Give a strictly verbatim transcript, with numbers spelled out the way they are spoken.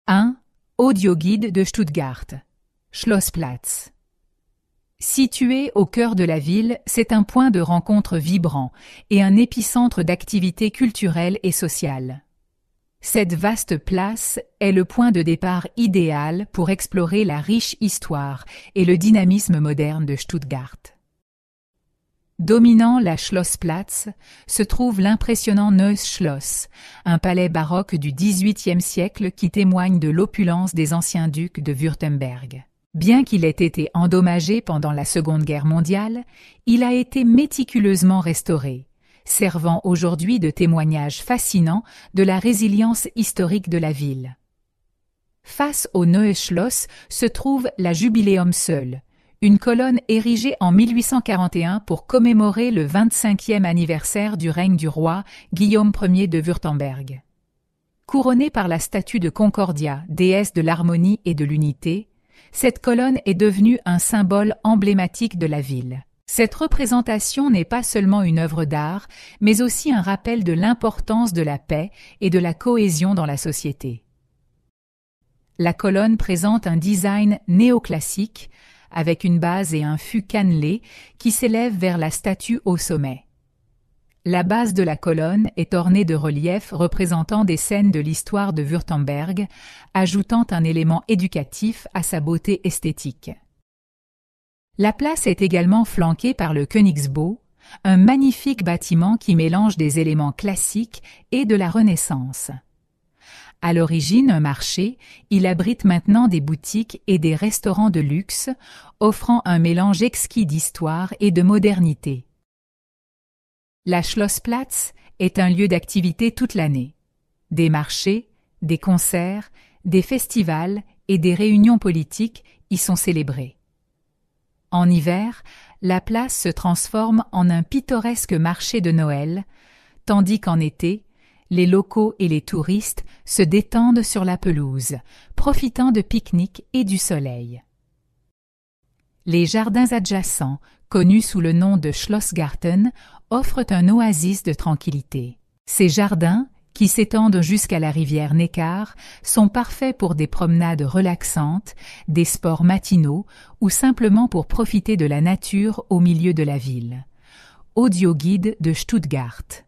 un. Audioguide de Stuttgart. Schlossplatz. Situé au cœur de la ville, c'est un point de rencontre vibrant et un épicentre d'activités culturelles et sociales. Cette vaste place est le point de départ idéal pour explorer la riche histoire et le dynamisme moderne de Stuttgart. Dominant la Schlossplatz se trouve l'impressionnant Neues Schloss, un palais baroque du dix-huitième siècle qui témoigne de l'opulence des anciens ducs de Wurtemberg. Bien qu'il ait été endommagé pendant la Seconde Guerre mondiale, il a été méticuleusement restauré, servant aujourd'hui de témoignage fascinant de la résilience historique de la ville. Face au Neues Schloss se trouve la Jubiläumsäule, une colonne érigée en mille huit cent quarante et un pour commémorer le vingt-cinquième anniversaire du règne du roi Guillaume Ier de Wurtemberg. Couronnée par la statue de Concordia, déesse de l'harmonie et de l'unité, cette colonne est devenue un symbole emblématique de la ville. Cette représentation n'est pas seulement une œuvre d'art, mais aussi un rappel de l'importance de la paix et de la cohésion dans la société. La colonne présente un design néoclassique, avec une base et un fût cannelé qui s'élèvent vers la statue au sommet. La base de la colonne est ornée de reliefs représentant des scènes de l'histoire de Wurtemberg, ajoutant un élément éducatif à sa beauté esthétique. La place est également flanquée par le Königsbau, un magnifique bâtiment qui mélange des éléments classiques et de la Renaissance. À l'origine un marché, il abrite maintenant des boutiques et des restaurants de luxe, offrant un mélange exquis d'histoire et de modernité. La Schlossplatz est un lieu d'activité toute l'année. Des marchés, des concerts, des festivals et des réunions politiques y sont célébrés. En hiver, la place se transforme en un pittoresque marché de Noël, tandis qu'en été, les locaux et les touristes se détendent sur la pelouse, profitant de pique-niques et du soleil. Les jardins adjacents, connus sous le nom de Schlossgarten, offrent un oasis de tranquillité. Ces jardins, qui s'étendent jusqu'à la rivière Neckar, sont parfaits pour des promenades relaxantes, des sports matinaux ou simplement pour profiter de la nature au milieu de la ville. Audioguide de Stuttgart.